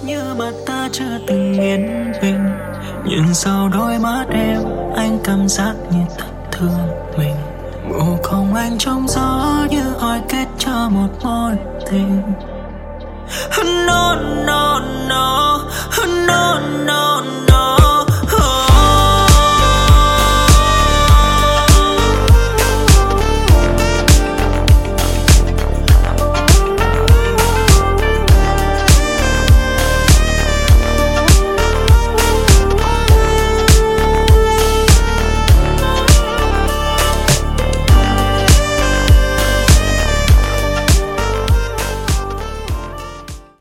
như mà ta chưa từng yên bình. Nhưng sau đôi mắt em, anh cảm giác như thật thương mình. Mù không anh trong gió như hỏi kết cho một mối tình.